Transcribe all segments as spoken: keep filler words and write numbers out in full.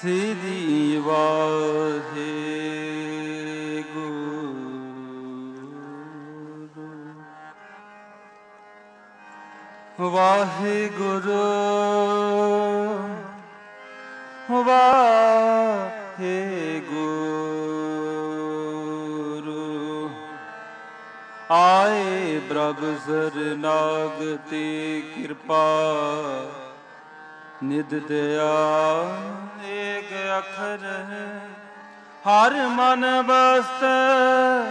ਸ੍ਰੀ ਵਾਹਿਗੁਰੂ ਵਾਹਿਗੁਰੂ ਵਾਹਿਗੁਰੂ ਆਏ ਪ੍ਰਭ ਸਰਨਾਗ ਤੇ ਕਿਰਪਾ ਨਿਧ ਦਇਆ ਏਕ ਅਖਰ ਹਰ ਮਨ ਬਸੈ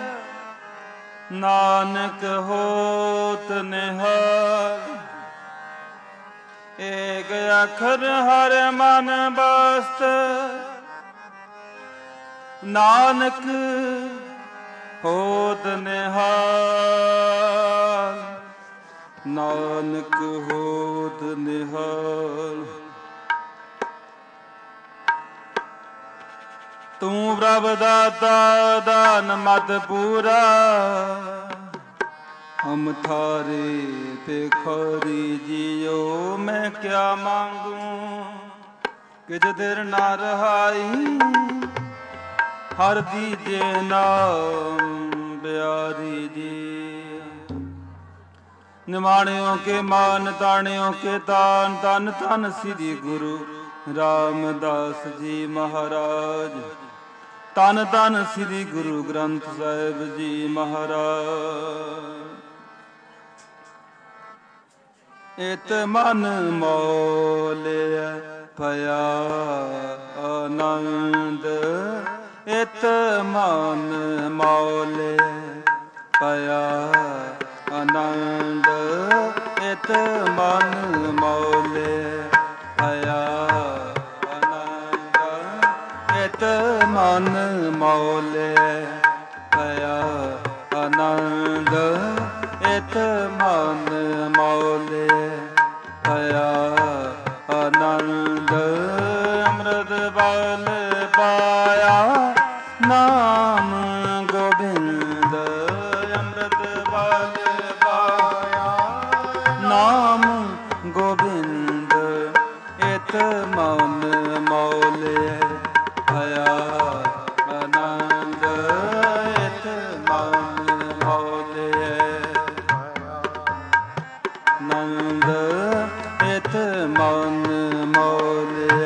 ਨਾਨਕ ਹੋਤ ਨਿਹਾਲ ਏਕ ਅਖਰ ਹਰ ਮਨ ਬਸੈ ਨਾਨਕ ਹੋਤ ਨਿਹਾਲ ਨਾਨਕ ਹੋਤ ਨਿਹਾਲ। ਤੂੰ ਪ੍ਰਭ ਦਾਤਾ ਦਾਨ ਮਤ ਪੂਰਾ ਹਮ ਥਾਰੇ ਭਿਖਾਰੀ ਜੀਓ ਮੈਂ ਕਿਆ ਮੰਗੂ ਕਿਜ ਦਿਰ ਨਾ ਰਹਾਈ ਹਰ ਦੀਜੇ ਨਾਮ ਬਿਆਰੀ ਜੀ। ਨਿਮਾਣਿਓ ਕੇ ਮਾਨ ਤਾਣਿਓ ਕੇ ਤਾਨ ਤਨ ਤਨ ਸ੍ਰੀ ਗੁਰੂ ਰਾਮਦਾਸ ਜੀ ਮਹਾਰਾਜ ਤਨ ਤਨ ਸ੍ਰੀ ਗੁਰੂ ਗ੍ਰੰਥ ਸਾਹਿਬ ਜੀ ਮਹਾਰਾਜ। ਇਤ ਮਨ ਮੋਲਿਆ ਭਇਆ ਆਨੰਦ ਇਤ ਮਨ ਮੋਲਿਆ ਭਇਆ ਆਨੰਦ ਇਤ ਮਨ ਮੋਲਿਆ ਭਇਆ ਇਤ ਮਨ ਮੋਲਿਆ ਭਇਆ ਆਨੰਦ ਇਤ ਮਨ ਮੋਲਿਆ ਭਇਆ ਆਨੰਦ ਅੰਮ੍ਰਿਤ ਬਲ ਪਾਇਆ ਨਾਮ ਗੋਬਿੰਦ ਅੰਮ੍ਰਿਤ ਬਲ ਪਾਇਆ ਨਾਮ ਗੋਬਿੰਦ ਇਤ ਮਨ ਮੋਲਿਆ ਭਇਆ ਆਨੰਦ ਇਤ ਮਨ ਮੋਲਿਆ ਆਨੰਦ ਇਤ ਮਨ ਮੋਲਿਆ।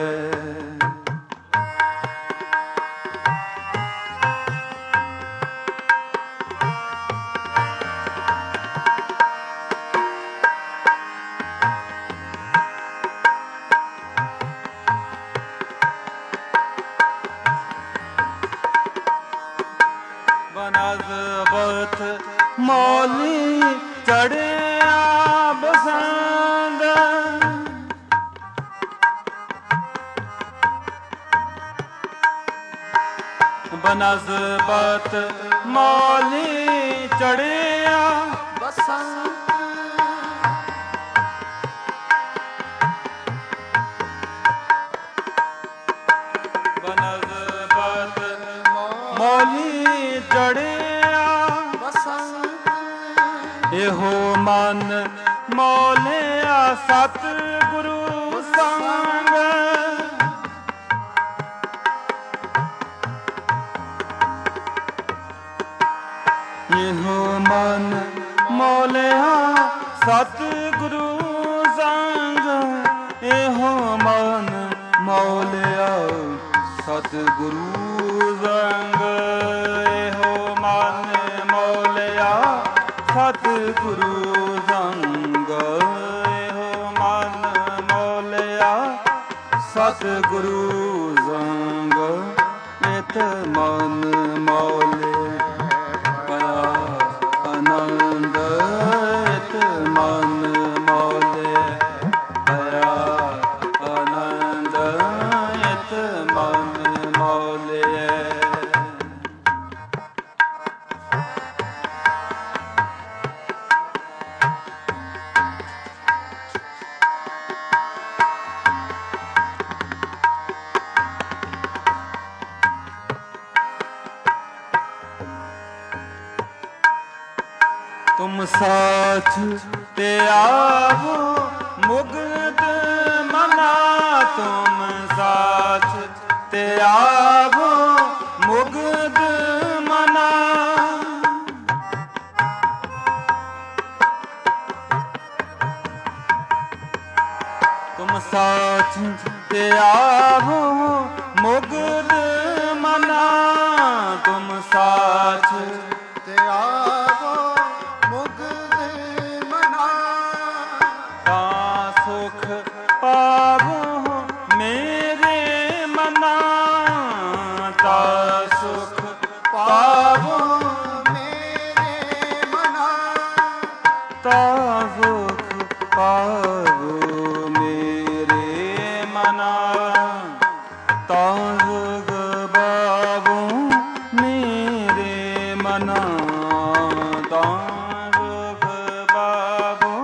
ਬਨਸਬਤ ਮੌਲੀ ਚੜਿਆ ਬਸੰਦ ਬਨਸਬਤ ਮੌਲੀ ਚੜਿਆ ਬਸੰਦ ਬਨਸਬਤ ਮੌਲੀ ਚੜਿਆ ਬਸੰਤ ਇਹੋ ਮਨ ਮੌਲਿਆ ਸਤ ਗੁਰੂ ਸੰਗ ਇਹੋ ਮਨ ਮੌਲਿਆ ਸਤ ਗੁਰੂ ਸੰਗ ਇਹੋ ਮਨ ਮੌਲਿਆ ਸਤ ਗੁਰੂ ਸੰਗ ਇਹੋ ਮਨ ਮੌਲਿਆ ਸਤ ਗੁਰੂ ਸੰਗ ਇਹੋ ਮਨ ਮੌਲਿਆ ਸਤ ਗੁਰੂ ਸੰਗ ਇਤ ਮਨ ਮੌਲਿਆ ਭਇਆ ਆਨੰਦ ਇਤ ਮਨ ਮੌਲਿਆ ਭਇਆ ਆਨੰਦ ਇਤ ਮਨ ਮੌਲਿਆ। ਤੁਮ ਸਾਥ ਤੇ ਆਵੋ ਮੁਗਦ ਮਨਾ ਤੁਮ ਸਾਥ ਤੇ ਆਵੋ ਮੁਗਧ ਮਨਾ। ਤੁਮ ਸਾਚ ਤੇ ਆਵੋ ਮੁਗਧ ਮਨਾ। ਤੁਮ ਸਾਚ ਤੇ ਆਵੋ ਮੁਗਧ ਮਨਾ। ਤਾਂ ਸੁਖ ਪਾਵੋ ਮੇਰੇ ਮਨਾ। ਤਾਂ ਸੁਖ ਪਾਵੋ ਮੇਰੇ ਮਨਾ। ਤਾਂ ਸੁਖ ਪਾਵੋ ਮੇਰੇ ਮਨਾ। ਤਾਂ ਸੁਖ ਪਾਵੋ ਮੇਰੇ ਮਨਾ। ਤਾਂ ਸੁਖ ਪਾਵੋ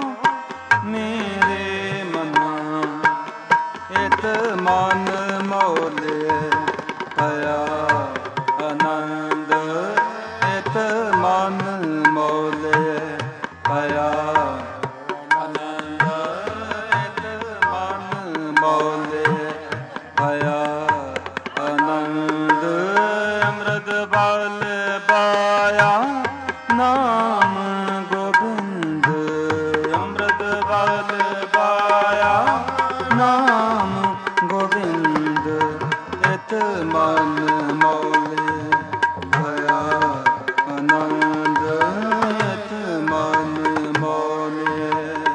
ਮੇਰੇ ਮਨਾ। ਇਤ ਮਨ ਮੌਲੇ ਭਇਆ ਆਨੰਦ। ਇਤ ਮਨ ਮੌਲੇ ਭਇਆ ਆਨੰਦ। ਇਤ ਮਨ ਮੌਲੇ ਭਇਆ ਆਨੰਦ। ਅੰਮ੍ਰਿਤ ਬਲ ਪਾਇਆ ਨਾਮ ਗੋਬਿੰਦ। ਅੰਮ੍ਰਿਤ ਬਲ ਪਾਇਆ ਨਾਮ ਗੋਬਿੰਦ। ਇਤ ਮਨ ਮੌਲੇ ਭਇਆ ਆਨੰਦ। ਇਤ ਮਨ ਮੌਲੇ।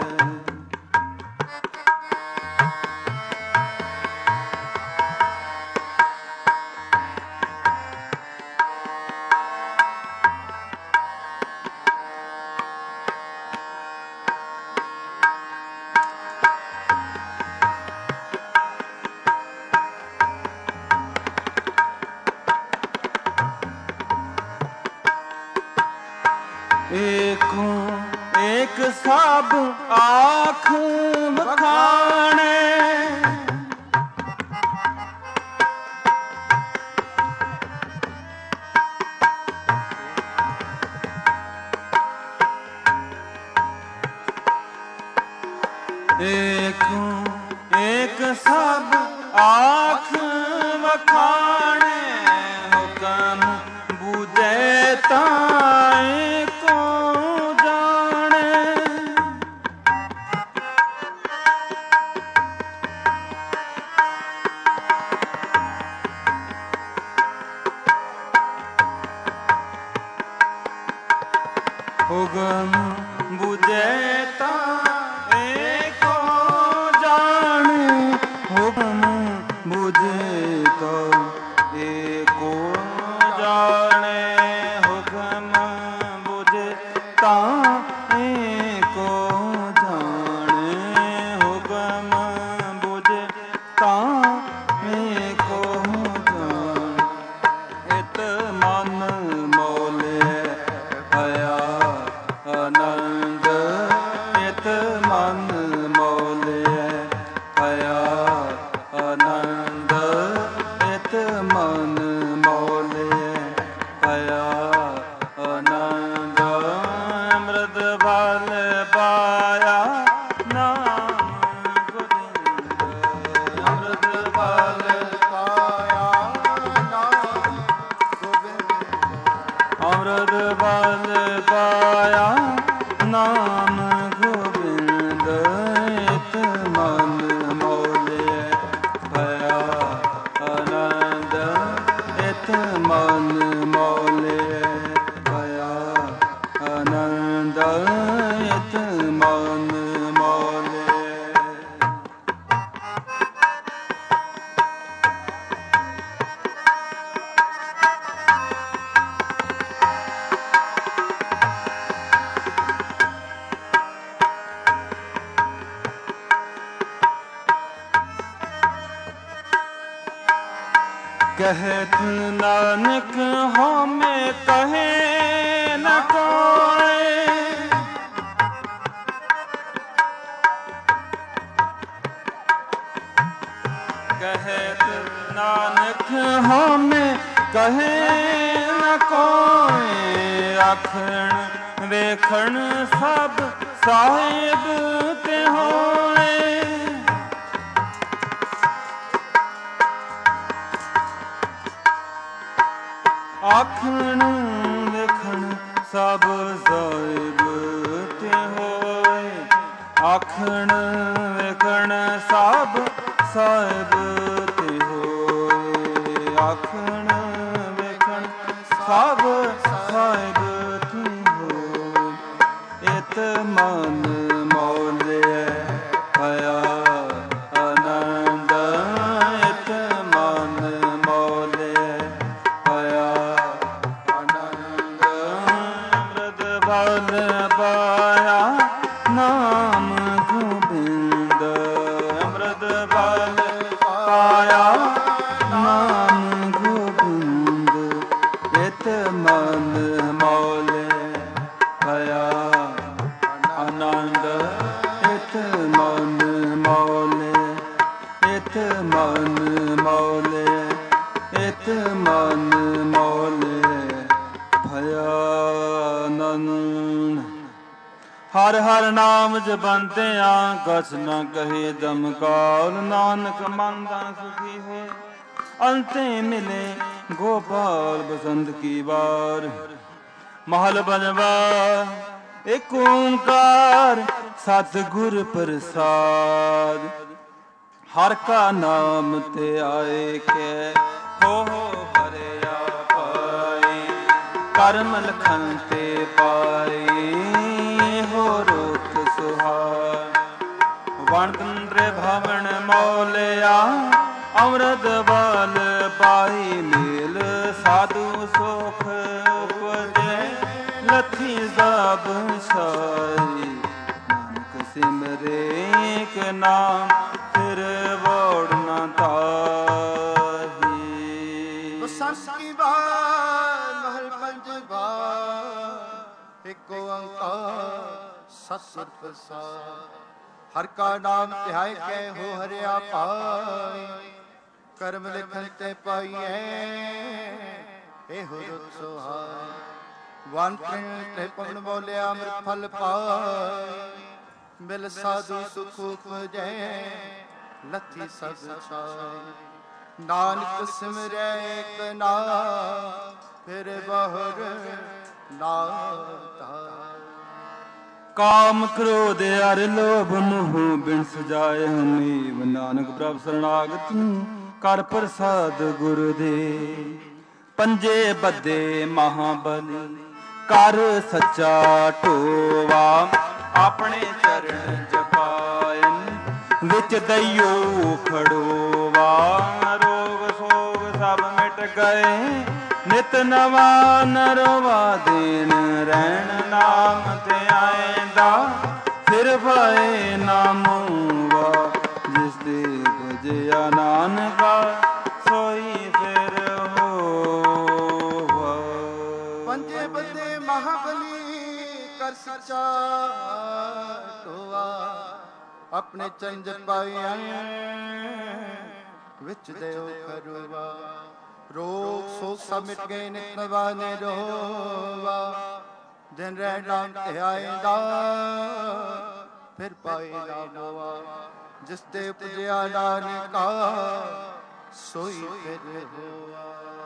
ਏਕੋ ਏਕ ਸਭ ਆਖ ਵਖਾਣੇ। ਏਕੋ ਏਕ ਸਭ ਆਖ ਵਖਾਣੇ। ਹੁਕਮ ਬੂਝੈ ਤਾਂ ਏਕੋ ਜਾਣੇ। ਹੁਕਮ ਬੂਝੈ ਤਾਂ ਏਕੋ ਜਾਣੇ। ਹੁਕਮ ਬੂਝੈ ਤਾਂ ਏਕੋ ਜਾਣੇ। ਹੁਕਮ ਬੂਝੈ ਤਾਂ ਏਕੋ ਜਾਣੇ। ਹੁਕਮ ਬੂਝੈ ਤਾਂ ਏਕੋ ਜਾਣੇ। ਇਤ ਮਨ ਮੌਲੇ ਭਇਆ ਆਨੰਦ। ਇਤ ਮਨ ਮੌਲੇ ਭਇਆ ਆਨੰਦ। ਇਤ ਮਨ ਮੌਲੇ ਭਇਆ ਆਨੰਦ। ਅੰਮ੍ਰਿਤ ਬਲ ਪਾਇਆ ਨਾਮ ਗੋਬਿੰਦ। ਅੰਮ੍ਰਿਤ ਬਲ ਪਾਇਆ ਨਾਮ ਗੋਬਿੰਦ। ਅੰਮ੍ਰਿਤ ਬਲ ਪਾਇਆ ਨਾਮ ਗੋਬਿੰਦ। ਇਤ ਮਨ ਮੌਲੇ ਭਇਆ ਆਨੰਦ। ਇਤ ਮਨ ਮੌਲੇ ਭਇਆ ਆਨੰਦ। ਇਤ ਮਨ ਮੌਲੇ। कहत नानक हमें कहे न कोई। कहत नानक हमें कहे न कोई। आखण वेखण सब साहिब ते होए। ਆਖਣ ਵੇਖਣ ਸਭ ਸਾਹਿਬ ਤੇ ਹੋਏ, ਆਖਣ ਵੇਖਣ ਸਭ ਸਾਹਿਬ ਤੇ ਹੋਏ, ਆਖਣ ਵੇਖਣ ਸਭ ਸਾਹਿਬ ਤੇ ਹੋਏ। ਇਤ ਮਨ ਮੌਲਿਐ ਭਇਆ ਆਨੰਦ, ਇਤ ਮਨ ਮੌਲਿਐ ਭਇਆ ਆਨੰਦ। ਅੰਮ੍ਰਿਤ ਬਲ ਪਾਇਆ ਨਾਮ ਗੋਬਿੰਦ, ਅੰਮ੍ਰਿਤ ਬਲ ਪਾਇਆ ਨਾਮ ਗੋਬਿੰਦ। ਇਤ ਮਨ ਮੌਲਿਐ ਭਇਆ ਆਨੰਦ, ਇਤ ਮਨ ਮੌਲਿਐ, ਇਤ ਮਨ ਮੌਲਿਐ, ਇਤ ਮਨ ਮੌਲਿਐ ਭਇਆ ਆਨੰਦ। ਹਰ ਹਰ ਨਾਮ ਜਪੰਤਿਆਂ ਕਛ ਨ ਕਹੇ ਦਮ ਕਾਲ, ਨਾਨਕ ਮਨ ਤਨ ਸੁਖੀ ਹੋਏ ਅੰਤੇ ਮਿਲੇ ਗੋਪਾਲ ਬਸੰਤ ਕੀ ਵਾਰ। ਮਹਲ ਪੰਜਵਾ। ਏਕ ਓੰਕਾਰ ਸਤਿਗੁਰ ਪ੍ਰਸਾਦ, ਹਰ ਕਾ ਨਾਮ ਤੇ ਆਏ ਕੈ ਹੋ ਹੋ ਭਰਿਆ ਪਾਏ। ਕਰਮ ਲਖਨ ਤੇ ਪਾਏ ਹੋ ਰੋਤ ਸੁਹਾਏ। ਵਣਤੰਤਰੇ ਭਵਨ ਮੌਲਿਆ ਅੰਮ੍ਰਿਤ ਬਲ ਪਾਈ ਮੇਲ। ਸਾਧੂ ਸੁਖ ਉਪਜੈ ਲੱਥੀ ਸਭ ਸਾਈ। ਨਾਨਕ ਸਿਮਰੇ ਏਕ ਨਾਮ ਫਿਰ ਵੋੜ ਨ ਤਾਹੀ। ਬਸੰਤ ਕੀ ਬਾਰ ਮਹਲ ਪੰਜਵਾ। ਏਕ ਓੰਕਾਰ ਸਤਿਗੁਰ ਪ੍ਰਸਾਦ, ਹਰ ਕਾ ਨਾਮ ਧਿਆਇ ਕੈ ਹੋ ਹਰਿਆ ਪਾਈ। ਕਰਮ ਲਿਖਨ ਤੇ ਪਾਈਐ ਇਹੋ ਰੁਤ ਸੁਹਾਈ। ਵਨ ਤ੍ਰਿਣ ਤੇ ਪਵਨ ਬੋਲਿਆ ਅੰਮ੍ਰਿਤ ਫਲ ਪਾਈ। ਮਿਲ ਸਾਧੂ ਸੁਖ ਉਪਜੈ ਲੱਥੀ ਸਭ ਛਾਈ। ਨਾਨਕ ਸਿਮਰੈ ਏਕ ਨਾਮ ਫਿਰ ਬਹੁਰ ਨਾਮ ਧਾਇ। ਕਾਮ ਕ੍ਰੋਧ ਅਰ ਲੋਭ ਮੋਹ ਬਿਨ ਸਜਾਏ ਹਮੇਵ। ਨਾਨਕ ਪ੍ਰਭ ਸਰਣਾਗਤ ਕਰ ਪ੍ਰਸਾਦ ਗੁਰ ਦੇ। ਪੰਜੇ ਬੱਧੇ ਮਹਾਬਲੀ ਕਰ ਸੱਚਾ ਢੋਵਾ। ਆਪਣੇ ਚਰਨ ਜਪਾਇਨ ਵਿੱਚ ਦਈਓ ਖੜੋਵਾ। ਰੋਗ ਸੋਗ ਸਭ ਮਿਟ ਗਏ ਨਿਤ ਨਵਾ ਨਰਵਾ ਦੇਣ। ਰਹਿਣ ਨਾਮ ਤੇ ਆਏਂਦਾ ਫਿਰ ਭਾਏ ਨਾਮਵਾ। ਜਿਸ ਦੇ ਭਜਿਆ ਨਾਨਕਾ ਸੋਈ ਫਿਰ ਹੋਵਾ। ਪੰਜੇ ਬੱਧੇ ਮਹਾਬਲੀ ਕਰ ਸੱਚਾ ਢੋਵਾ। ਆਪਣੇ ਚਰਨ ਜਪਾਈਆਂ ਵਿੱਚ ਦਿਓ ਖੜੋਵਾ। ਰੋਗ ਸੋਗ ਸਭ ਮਿਟ ਗਏ ਨਿਤ ਨਵਾ ਨਿਰੋਵਾ। ਦਿਨ ਰਹਿ ਨਾਮ ਧਿਆਏਂਦਾ ਫਿਰ ਪਾਏਗਾ ਮੋਆ। ਜਿਸ ਤੇ ਉਪਜਿਆ ਨਾਨਕਾ ਸੋਈ ਫਿਰ ਹੋਆ।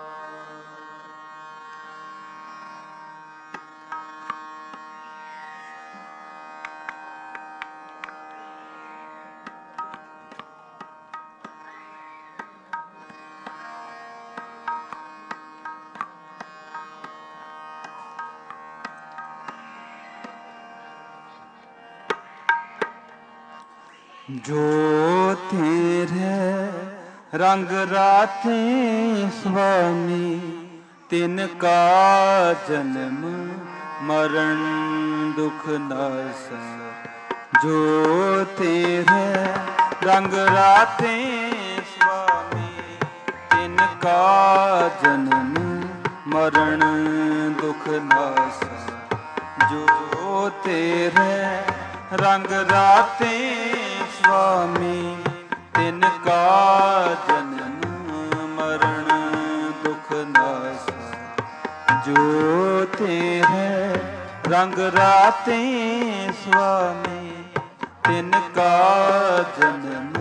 ਜੋ ਤੇਰੇ ਰੰਗ ਰਾਤੇ ਸੁਆਮੀ। ਤਿਨ ਕਾ ਜਨਮ ਮਰਨ ਦੁਖ ਨਾਸਾ। ਜੋ ਤੇਰੇ ਰੰਗ ਰਾਤੇ ਸੁਆਮੀ। ਤਿਨ ਕਾ ਜਨਮ ਮਰਨ ਦੁਖ ਨਾਸਾ। ਜੋ ਤੇਰੇ ਰੰਗ ਰਾਤੇ ਸੁਆਮੀ। ਤਿਨ ਕਾ ਜਨਮ ਮਰਨ ਦੁਖ ਨਾਸਾ। ਜੋ ਤੇਰੇ ਰੰਗ ਰਾਤੇ ਸੁਆਮੀ। ਤਿਨ ਕਾ ਜਨਮ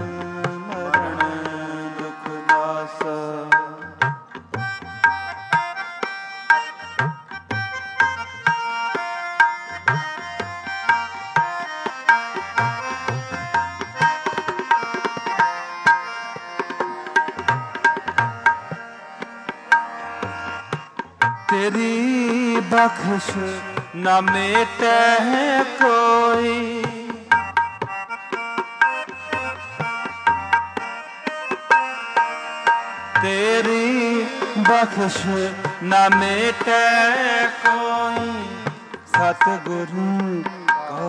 ਮਰਨ ਦੁਖ ਨਾਸਾ। तेरी बख्श न मेटे कोई, तेरी बख्श न मेटे कोई, सतगुरु का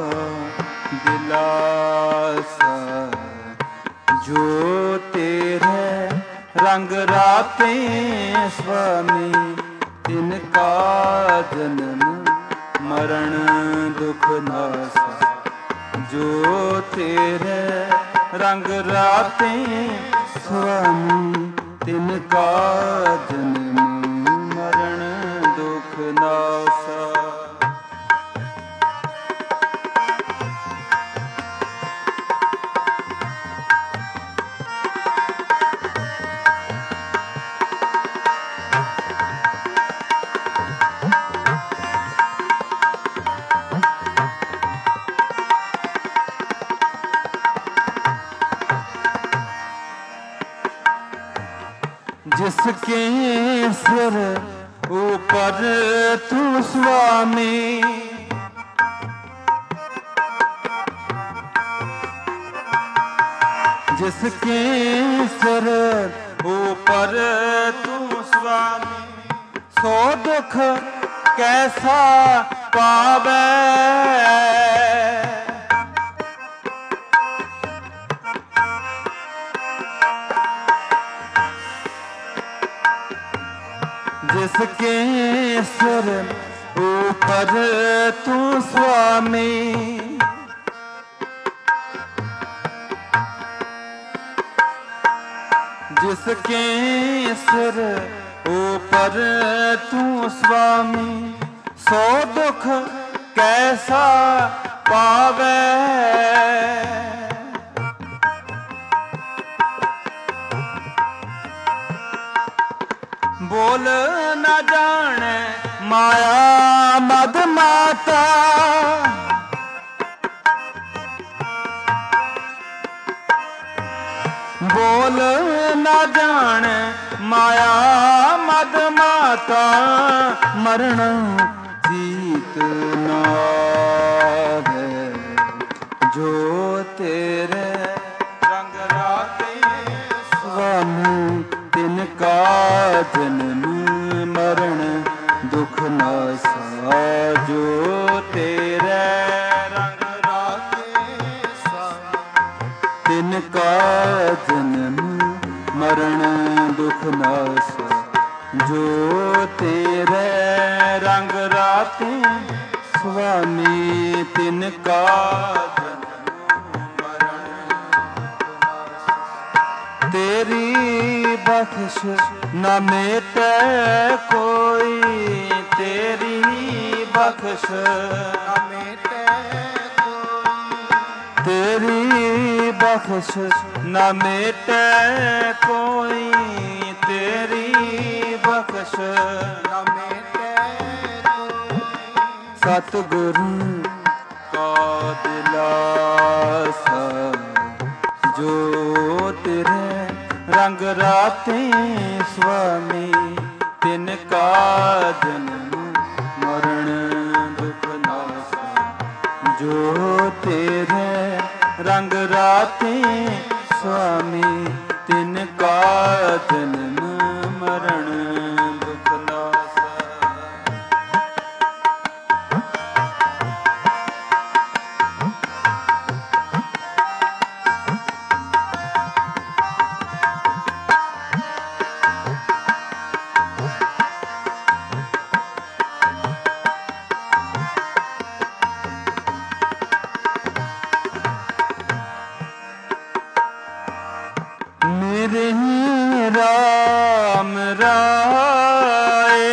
दिलासा, जो तेरे रंग राते स्वामी, तिनका जन्म मरण दुख नासा, जो तेरे रंग राते स्वामी, तिनका जन्म मरण दुख नासा। जिसके सिर ऊपर तू स्वामी, जिसके सिर ऊपर तू स्वामी, सो दुख कैसा पावे, जिसके सिर ऊपर तू स्वामी, जिसके सिर ऊपर तू स्वामी, सो दुख कैसा पावे, बोल न जाने माया मद माता, बोल न जाने माया मद माता, मरण जीत ना है, जो तेरे रंग राते स्वामी, तिनका जन्म मरण दुख नासा, जो तेरे रंग राते स्वामी, तिनका जन्म मरण दुख नासा, जो तेरे रंग राते स्वामी, तिनका तेरी बख्श न मेटे कोई, तेरी बख्श न मेटे कोई, तेरी बख्श न मेटे कोई, तेरी बख्श न मेटे कोई, सतगुरु का दिलासा, जो तेरे रंग राते स्वामी, तिनका जन्म मरण दुख नासा, जो तेरे रंग राते स्वामी, तिनका जन्म मरण दुख नासा। मेरे राम राय,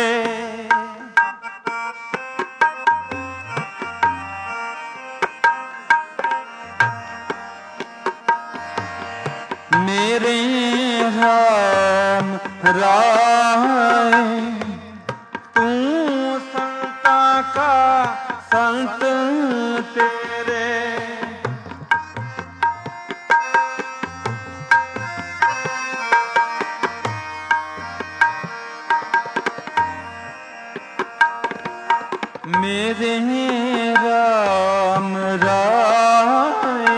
मेरे राम राय, तू संता का संत तेरे, मेरे राम राय।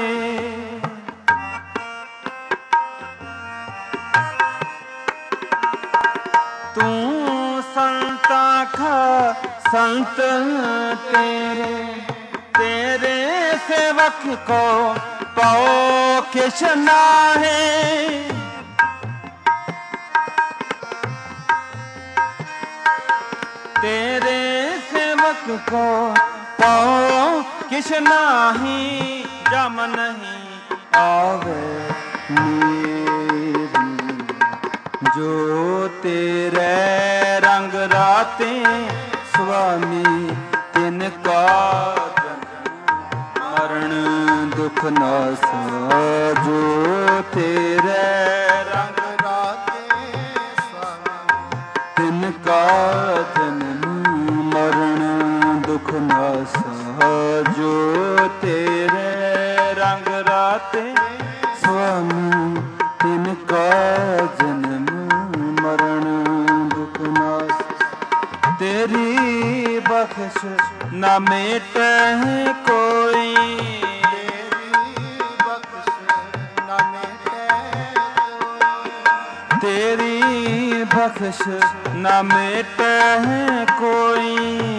तू संता खा संत तेरे, तेरे सेवक को पाओ किश नाहे। तेरे सेवक को पाओ किश नाही, जम नहीं आवे मेरी। जो तेरे रंग राते स्वामी, तिनका मरण दुख नासा। जो तेरे रंग राते स्वामी, तिनका जन्म मरण दुख नासा। जो तेरे रंग राते स्वामी, तिनका जन्म मरण दुख नासा। तेरी बख्श न मेटे कोई, तेरी बख्श न मेटे कोई। तेरी बख्श न मेटे कोई,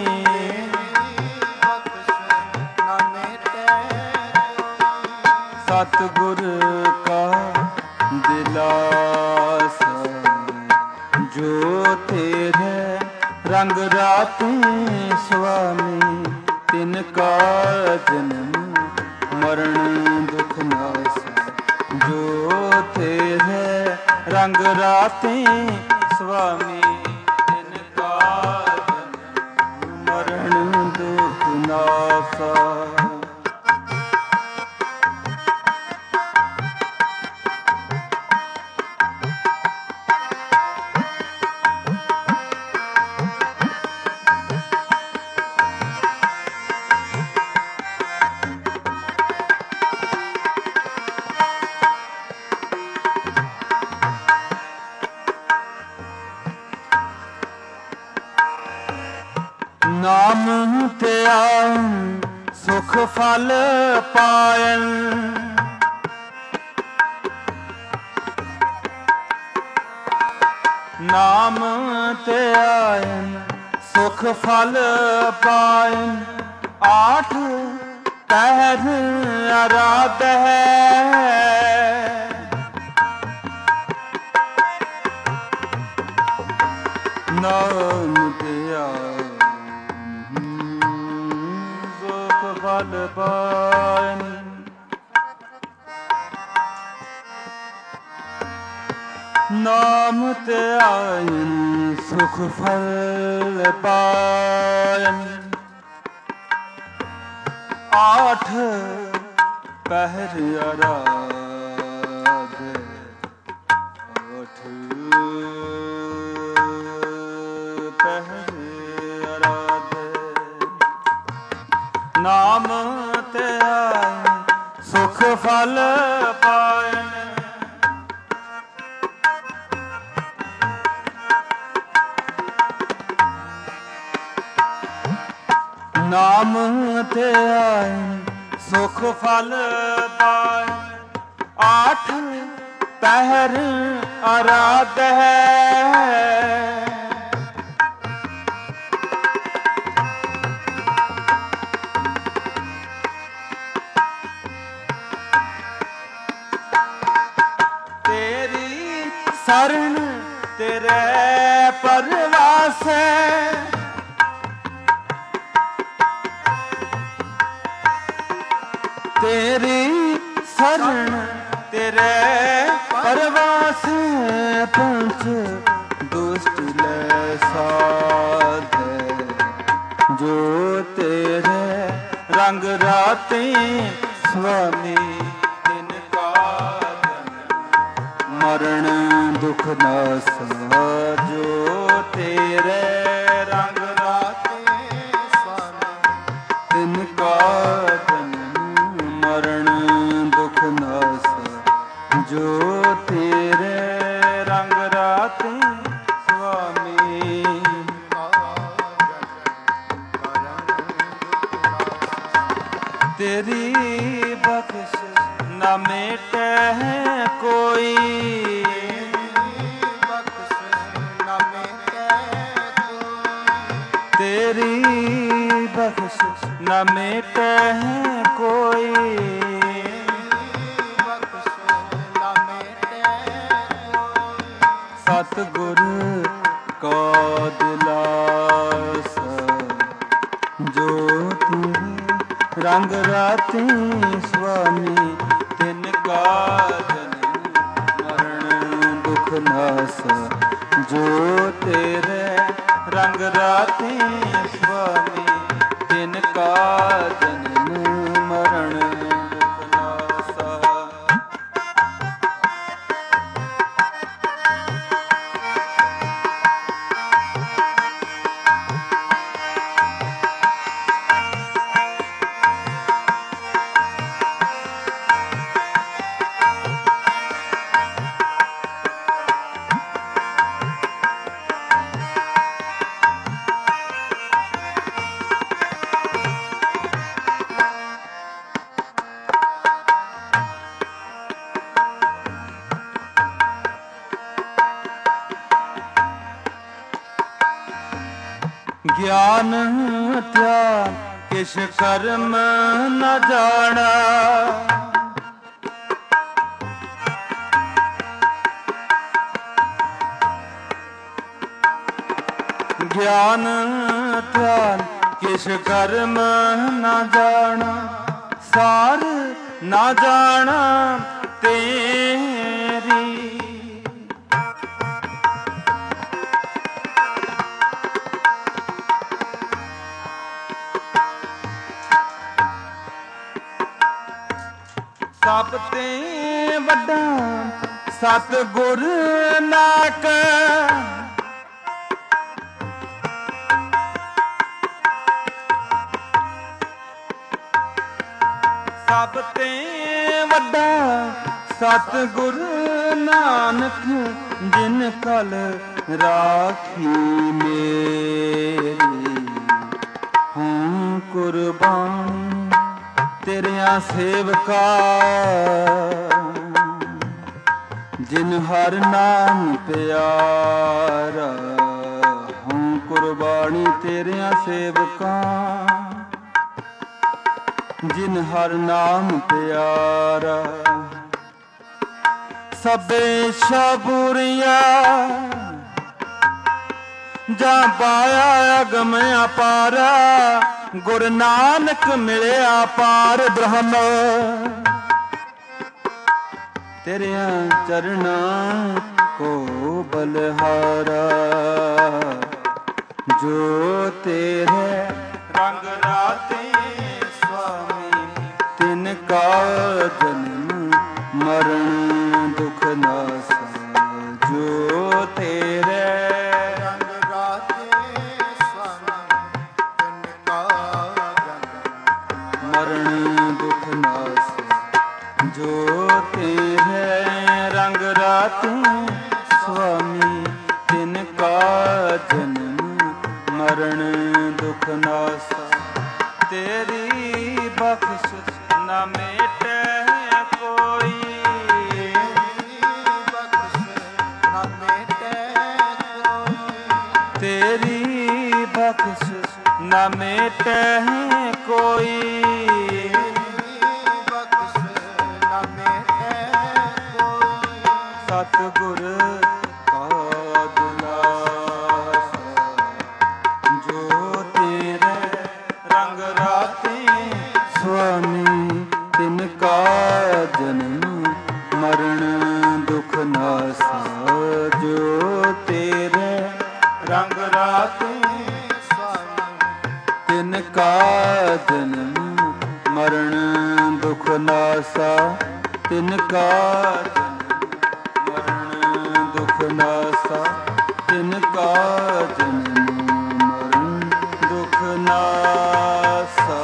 न मेटे कोई। सतगुर का दिलासा, जो तेरे रंग राते स्वामी, तिनका जन्म मरण दुख नासा। जो तेरे रंग राते स्वामी, तिनका जन्म मरण दुख नासा। नाम तेरा सुख फल पायन, नाम तेरा सुख फल पायन। आठ पहर आराध है, नाम तेरा फल पायन। नाम ते आयन सुख फल पायन। आठ पहर आराध, आठ पहर आराध। नाम ते आए सुख फल पायन। नाम ते आए सुख फल पायन। आठ पहर आराध है, शरण तेरे परवास है। तेरी शरण तेरे परवास है। पंच दुष्ट ले साध, जो तेरे रंग राते स्वामी, मरण दुख नासा। जो तेरे रंग राते स्वामी, तिनका जन्म मरण दुख नासा। जो तेरे रंग राते स्वामी, तेरी बख्श न मेटे कोई, तेरी बख्श न मेटे कोई, सतगुर का दिलास जो तेरे रंग राती स्वामी, तिनका जन्म मरण दुख नास, जो तेरे रंग राती स्वामी, तिनका जन्म मरण दुख नासा। ज्ञान त्याग किस कर्म न जाना, ज्ञान त्याग किस कर्म न जाना, सार न जाना तेरी, ਸਭ ਤੇ ਵੱਡਾ ਸਤਿਗੁਰ ਨਾਨਕ, ਸਭ ਤੇ ਵੱਡਾ ਸਤਿਗੁਰ ਨਾਨਕ, ਜਿਨ ਕਲ ਰਾਖੀ ਮੇਰੀ, ਹੂੰ ਕੁਰਬਾਨ तेरिया सेवका, जिन हर नाम प्यारा, हूँ कुर्बानी तेरिया सेवका, जिन हर नाम प्यारा। सबे शबुरिया जा पाया अगम अपारा, गुरु नानक मिलिया पार ब्रह्म, तेरिया चरणां को बलहारा, जो तेरे रंग राते स्वामी, तिनका जन्म मरण दुख नासा, जो तेरे जो तेरे रंग राते स्वामी, तिनका जन्म मरण दुख नासा। तेरी बख्श न मेटे कोई, तेरी बख्श न मेटे कोई, सतगुर का दिलास, जो तेरे रंग राते स्वामी, तिनका जन्म मरण दुख नासा, जो तेरे रंग राते स्वामी, तिनका जन्म मरण दुख नासा, तिनका दुख नासा, तिनका जन्म मरण दुख नासा।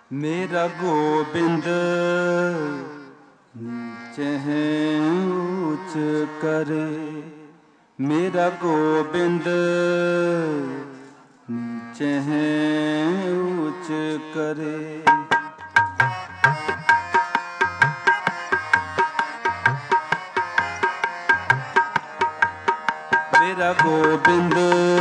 मेरा गोविंद नीचे है ऊंच करे, मेरा गोविंद नीचे है ऊंच करे। मेरा गोविंद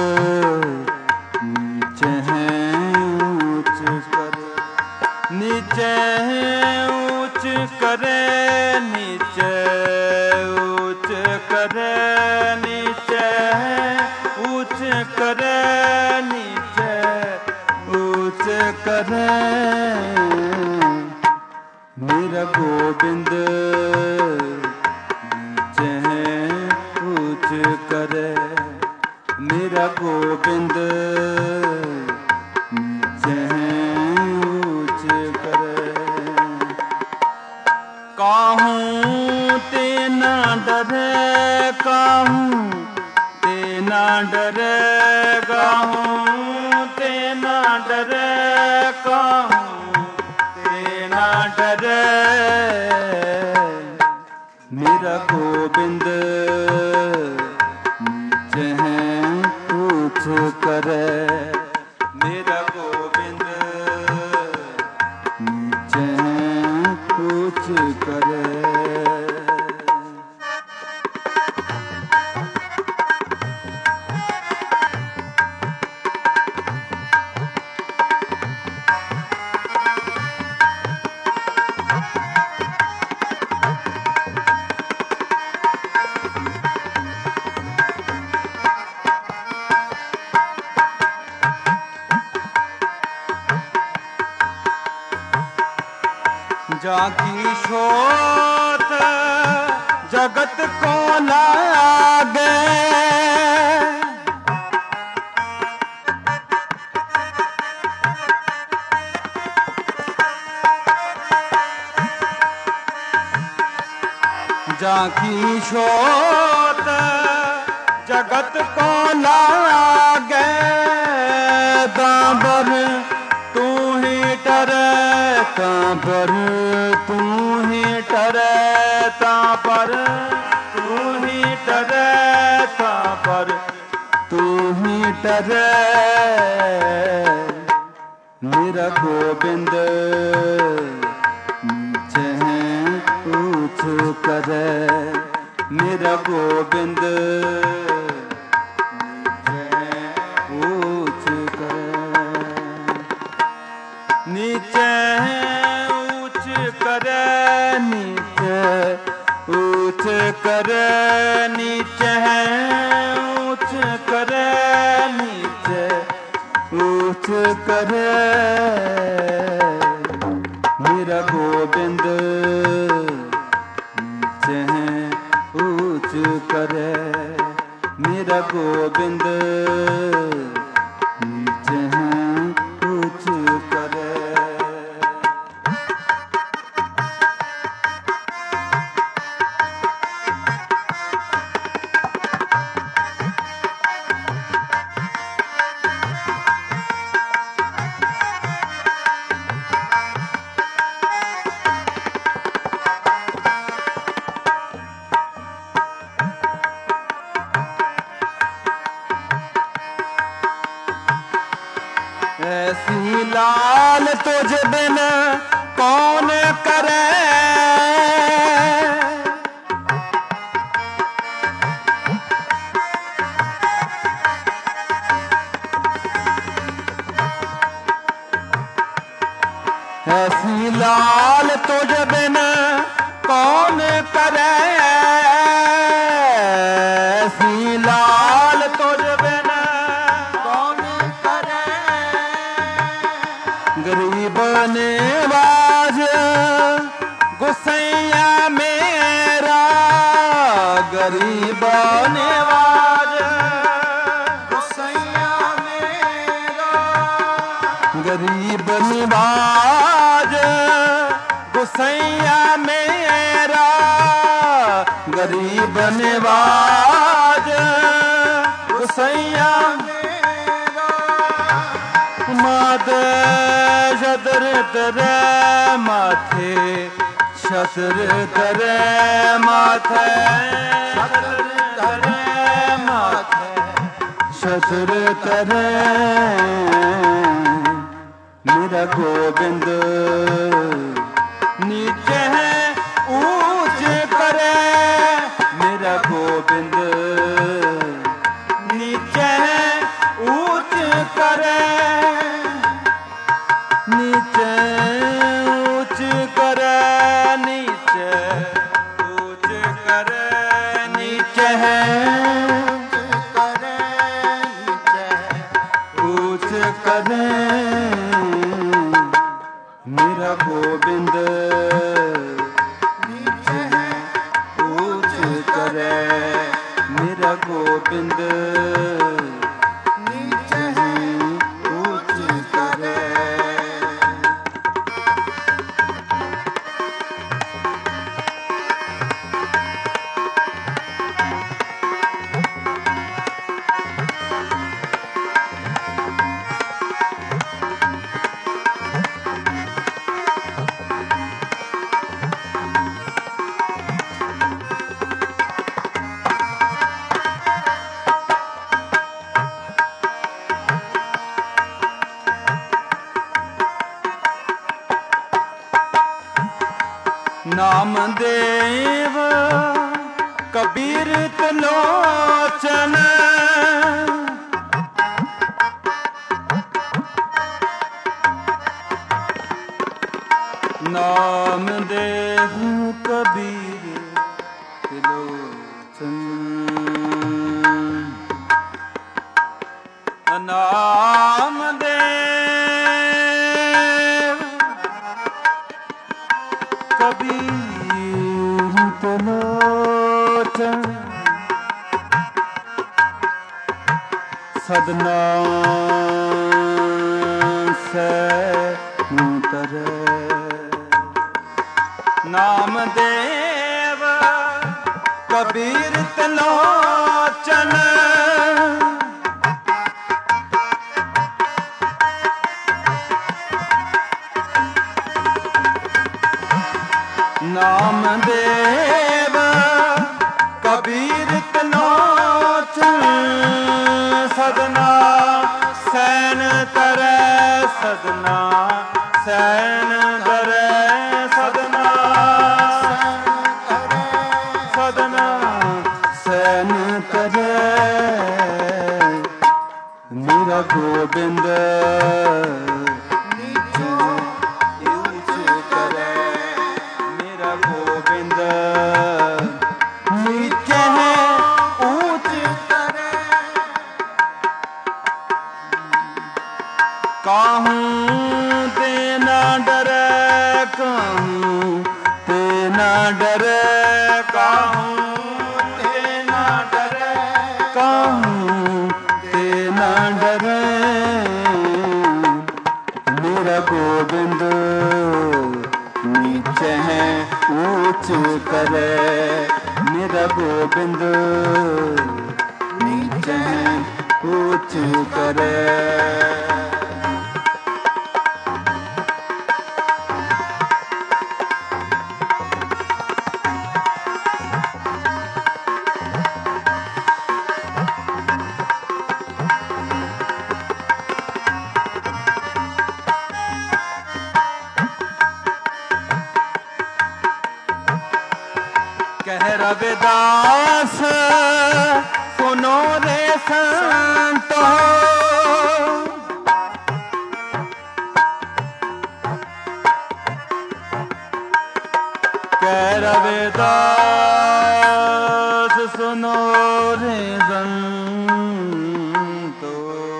नीचे है ऊंच करे, नीचे ऊंच करे, नीचे ऊंच करे, नीचे ऊंच करे, नीचे ऊंच करे। मेरा गोविंद नीचे है ऊंच करे, मेरा गोविंद नीचे है ऊंच करे। काहूँ ते ना डरे, काहूँ ते ना डरे, काहूँ ते ना डरे, काहूँ ते ना डरे। मेरा गोविंद नीचे है ऊंच करे, मेरा गोविंद नीचे है ऊंच करे। जाकी शोध जगत को लागे, जाकी शोध जगत को लागे। दाबर तू ही डरे, तापर तू ही डरे, तापर तू ही डरे, तापर तू ही डरे। मेरा गोविंद नीचे है ऊंच करे, मेरा गोविंद नीचे ऊंच करे, नीचे ऊंच करे, नीचे ऊंच करे, नीचे ऊंच करे। मेरा गोविंद नीचे है ऊंच करे, मेरा गोविंद नीचे है ऊंच करे। ऐसी लाल तुझ बिन कौन करे, ऐसी लाल तुझ बिन कौन करे, ऐसी लाल तुझ बिन कौन करे। गरीब निवाज गुसैया मेरा, गरीब निवाज गुसैया मेरा, गरीब निवाज गुसैया मेरा, गरीब निवाज गुसैया मेरा। माथे छतर तरे माथे छतर तरे माथे छतर तरे माथे छतर तरे मेरा गोविंद नीचे है ऊंच करे मेरा गोविंद नीचे है ऊंच करे नीचे ऊंच करे नीचे ऊंच करे नीचे है ऊंच करे मेरा गोविंद नीचे है ऊंच करे मेरा गोविंद नीचे है ऊंच करे। नामदेव कबीर त्रिलोचन नामदेव कबीर त्रिलोचन नामदेव कबीर त्रिलोचन सदना से मुतरे नामदेव कबीर त्रिलोचन नामदेव कबीर त्रिलोचन सदना सैन तरे सदना सैन तरे सदना सदना सैन तरे मेरा गोविंद गोविंद नीचे है ऊंच करे मेरा गोविंद नीचे है ऊंच करे। कह रविदास सुनो रे संतो कह रविदास सुनो रे संतो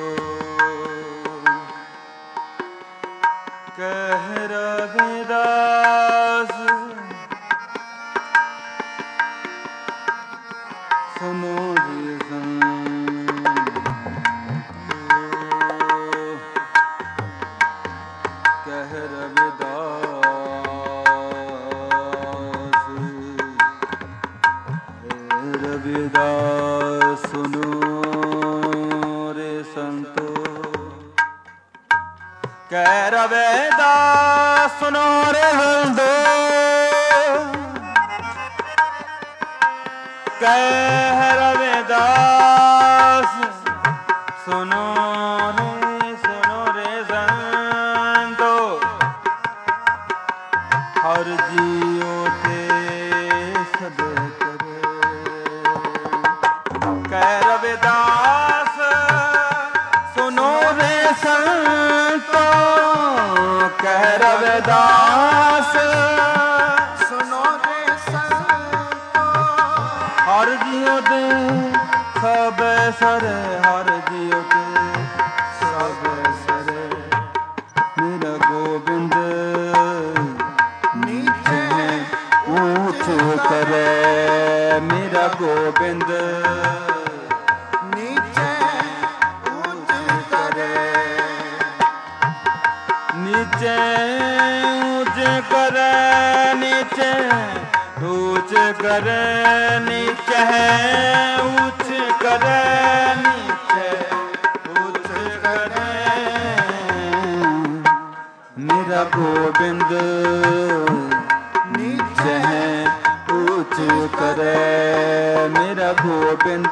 कह रविदास सुनो रे संतो कह रविदास कह रविदास सुनो रे हल्दो, कह रविदास सुनो रे सुनो रे संतो, हर जियो ते सब करे। कह रविदास सुनो रे संतो, कह रविदास सुनो रे संतो, हर जियो ते सब सरे, हर जियो ते सब सरे। मेरा गोविंद नीचे ऊंच करे, मेरा गोविंद नीचे ऊंच करे, नीचे ऊंच करे, नीचे ऊंच करे, नीचे ऊंच करे, नीचे ऊंच करे। मेरा गोविंद नीचे ऊंच करे, मेरा गोविंद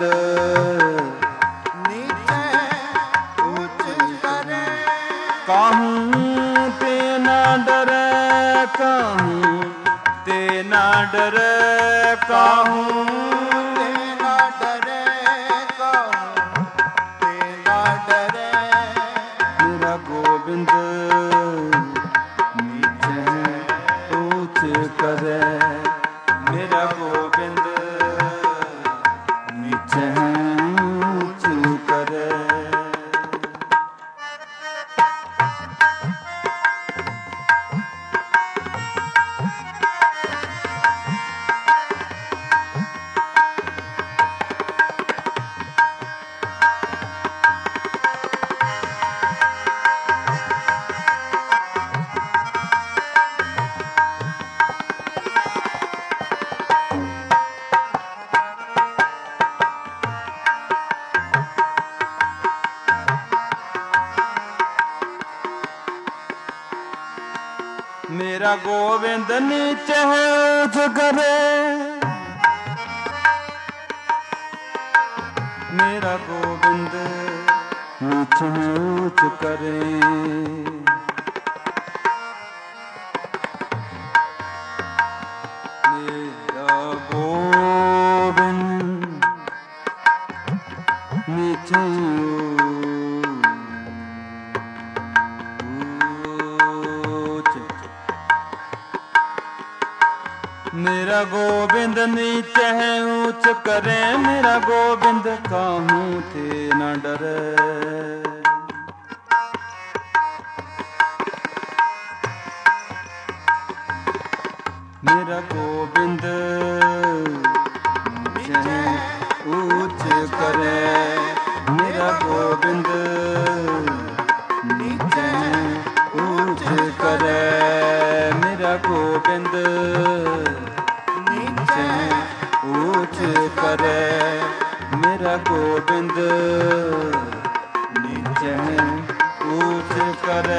नीचे ऊंच करे। कहूँ ते ना डरे, कहूँ ते ना डरे, कहूँ ते ना डरे, कहूँ ते ना डरे। मेरा गोविंद नीचे ऊंच करे, मेरा गोविंद नीचे ऊंच करे। मेरा गोविंद नीचे ऊंच करे, मेरा गोविंद नीचे ऊंच करे। मेरा गोविंद नीचे मेरा गोविंद नीचे है ऊंच करे, मेरा गोविंद काहूँ थे न डरे। मेरा गोविंद नीचे ऊंच करे, मेरा गोविंद नीचे ऊंच करे, मेरा गोविंद नीचे ऊंच करे, मेरा गोविंद नीचे ऊंच करे।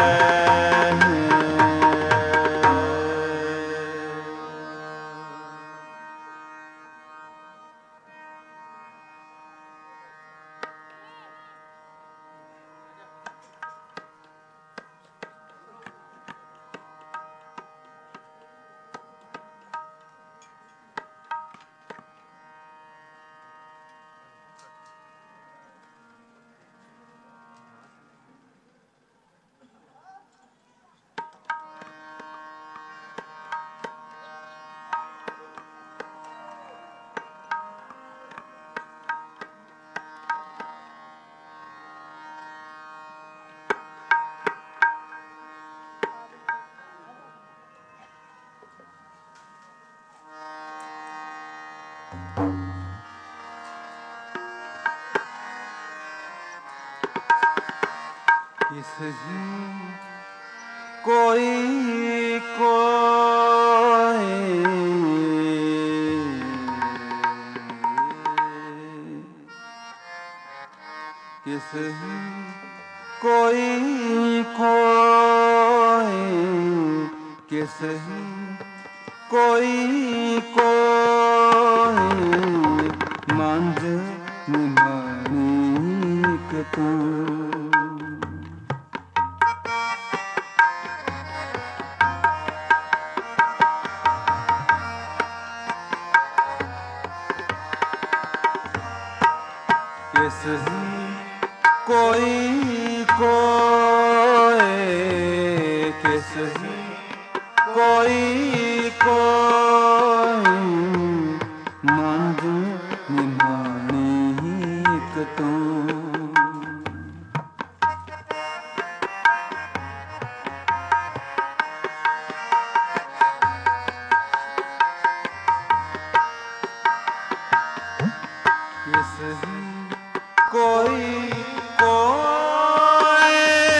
कोई कोई किस कोई कोई किसही कोई कोई मंझ निमाणिक तू। किसही कोई कोई किसही कोई कोई मंझ निमाणिक तू। किसही कोई कोई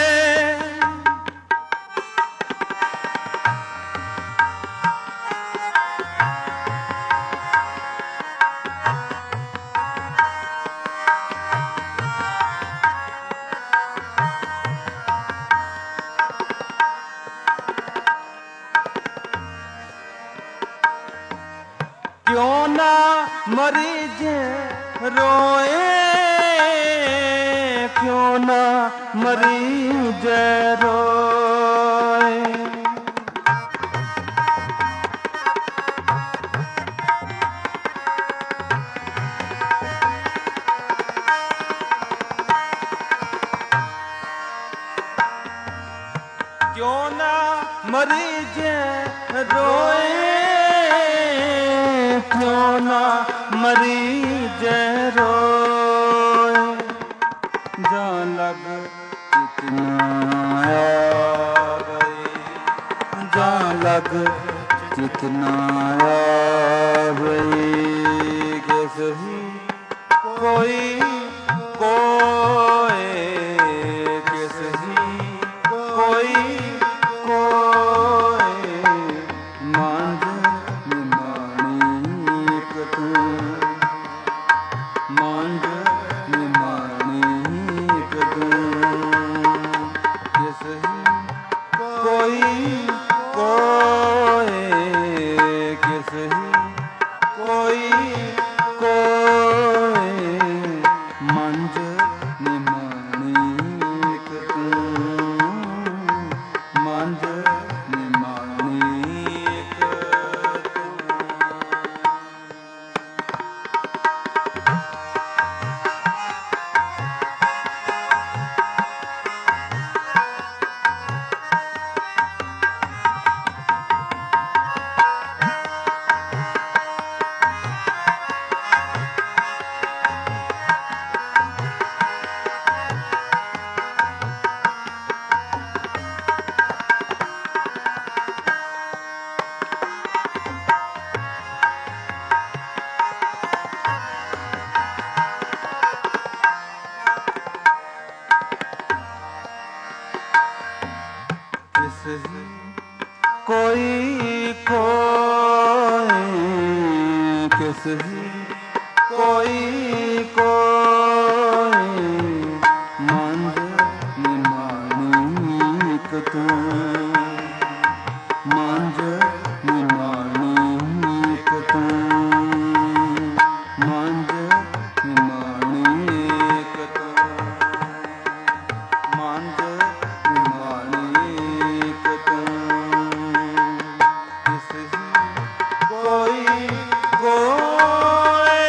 क्यों ना मरीजे रोए, क्यों ना मरीजे रोए। क्यों ना मरीजे रोए, क्यों ना मरीजे रोए। जान लग चितना आवे, जान लग चितना आवे। किसही कोई कोई किसही कोई कोई मंझ निमाणिक तू। मंझ निमाणिक तू। किसही कोई कोई किसही कोई कोई मंझ निमाणिक तू। मंझ निमाणिक तू। किसही कोई कोई किसही कोई कोई मंझ निमाणिक तू। मंझ निमाणिक तू। मंझ निमाणिक तू। मंझ निमाणिक तू। किसही कोई कोई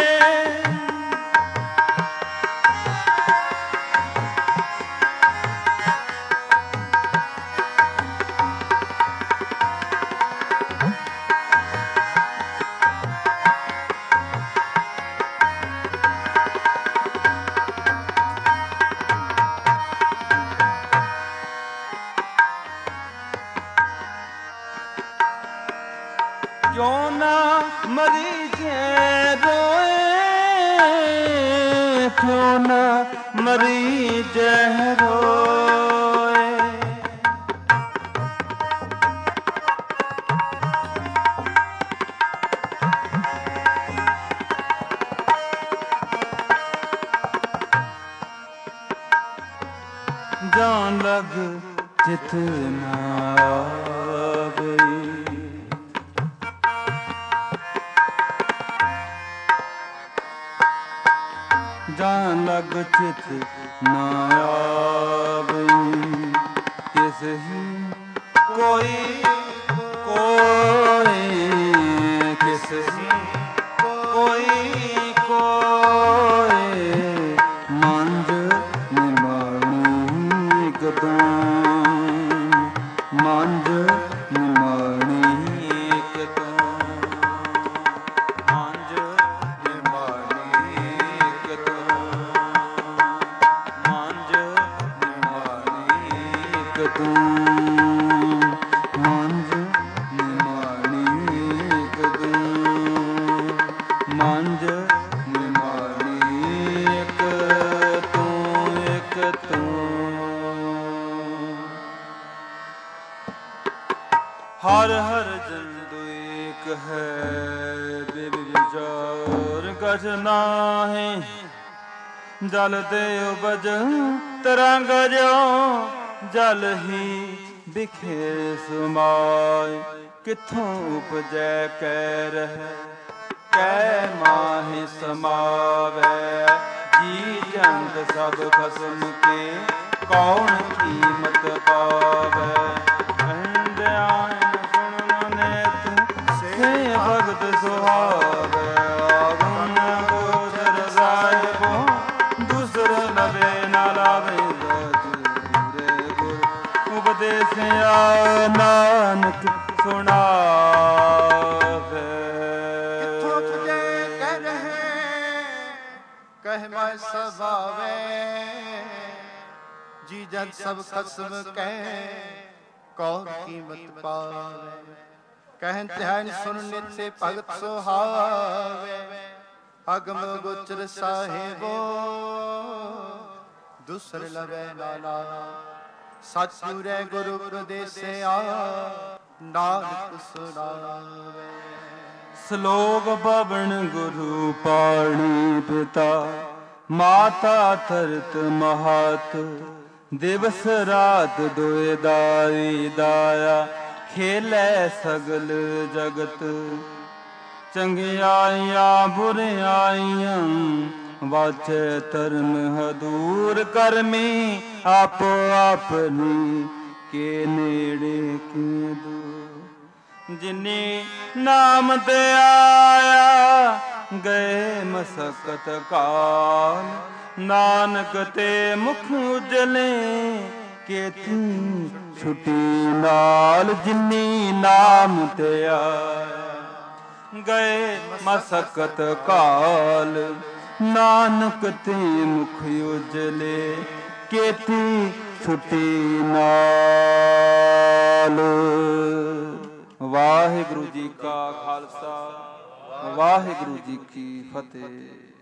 क्यों ना मरीजे रोए, क्यों ना मरीजे रोए। जान लग चित न आवे, ਜਾਂ ਲਗ ਚਿਤ ਨਾ ਆਵਈ। ਕਿਸ ਹੀ ਕੋਈ ਕੋਈ ਕਿਸ ਹੀ ਕੋਈ ਕੋਈ ਮੰਜ ਨਿਮਾਣੀ ਕਦੋਂ ਮੰਜ ਨਿਮਾਣੀ ਕਦੋਂ ਮੰਜ ਨਿਮਾਣੀ ਕਦੋਂ ਮੰਜ ਨਿਮਾਣੀ ਕਦੋਂ ਮੰਜ ਨਿਮਾਣੀ ਕਦੋਂ ਮੰਜ ਨਿਮਾਣੀ ਇੱਕ ਤੂੰ ਇੱਕ ਤੂੰ। ਹਰ ਹਰ ਜਨ ਦੁਇਕ ਹੈ ਬਿਬ ਵਿਚਾਰ ਕਛ ਨਾਹੀਂ। ਜਲ ਤੇ ਉਪਜ ਤਰੰਗ ਜਿਉ ਜਲ ਹੀ ਬਿਖੇ ਸਮਾਏ। ਕਿੱਥੋਂ ਉਪਜੈ ਕੈ ਰਹਿ ਕੈ ਮਾਹਿ ਸਮਾਵੈ। ਜੀ ਜੰਤ ਸਭ ਖਸਮ ਕੇ ਕੌਣ ਕੀਮਤ ਪਾਵੈ। ਅੰਧਿਆਨ ਸੁਣ ਮਨੇ ਤੂੰ ਸੇ ਭਗਤ ਸੁਹਾਵੈ। ਆਗੁਨ ਗੋਚਰ ਸਾਹਿਬੋ ਦੂਸਰ ਲਵੇ ਨਾ ਲਾਵੇ। ਸਤਿਗੁਰੇ ਗੁਰ ਉਪਦੇਸਿਆ ਨਾਨਕ ਸੁਣਾਵੇ। ਕਹਿ ਮੈਂ ਸਭਾਵੇ ਜੀ ਜਨ ਸਭ ਖਸਮ ਕਹਿ ਕੌਣ ਕੀਮਤ ਪਾਵੇ। ਕਹਿਨ ਧਿਆਨ ਸੁਨ ਨਿਤ ਭਗਤ ਸੁਹਾਵੇ। ਅਗਮ ਗੋਚਰ ਸਾਹਿਬੋ ਦੂਸਰ ਲਵੇ ਨਾਲਾ। ਸਤਿਗੁਰੇ ਗੁਰੂ ਉਪਦੇਸਿਆ ਨਾਨਕ ਸੁਣਾਵੇ। ਸ਼ਲੋਕ ਪਵਨ ਗੁਰੂ ਪਾਣੀ ਪਿਤਾ ਮਾਤਾ ਧਰਤ ਮਹਤ। ਦਿਵਸ ਰਾਤ ਦੁਇ ਦਾਈ ਦਾਇਆ ਖੇਲੇ ਸਗਲ ਜਗਤ। ਚੰਗਿਆਈਆਂ ਬੁਰਿਆਈਆਂ ਵਾਚੈ ਧਰਮ ਹਦੂਰ ਕਰਮੀ। ਆਪੋ ਆਪਨੀ ਕੇ ਨੇੜੇ ਕੇ ਦੂਰ। ਜਿਨੀ ਨਾਮ ਤੇ ਆਇਆ ਗਏ ਮਸਕਤ ਕਾਲ। ਨਾਨਕ ਤੇ ਮੁਖ ਉਜਲੇ ਕੇਤੀ ਛੁਟੀ ਨਾਲ। ਜਿਨੀ ਨਾਮ ਤੇ ਆਇਆ ਗਏ ਮਸਕਤ ਕਾਲ। ਨਾਨਕ ਤੇ ਮੁਖ ਉਜਲੇ ਕੇਤੀ ਛੁਟੀ ਨਾਲ। ਵਾਹਿਗੁਰੂ ਜੀ ਕਾ ਖਾਲਸਾ ਵਾਹਿਗੁਰੂ ਜੀ ਕੀ ਫਤਿਹ।